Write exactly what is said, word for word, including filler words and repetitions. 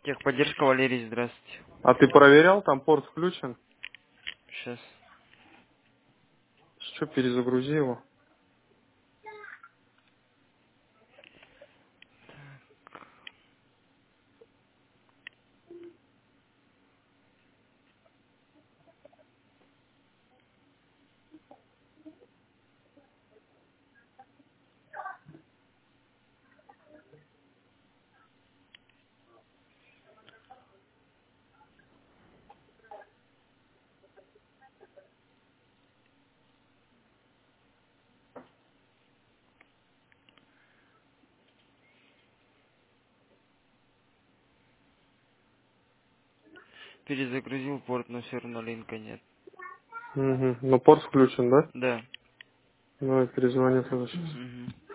Техподдержка, Валерий, здравствуйте. А ты проверял, там порт включен? Сейчас. Что, перезагрузи его. Перезагрузил порт, но все равно линка нет. Угу. Ну порт включен, да? Да. Ну, я перезвоню тогда сейчас. Угу.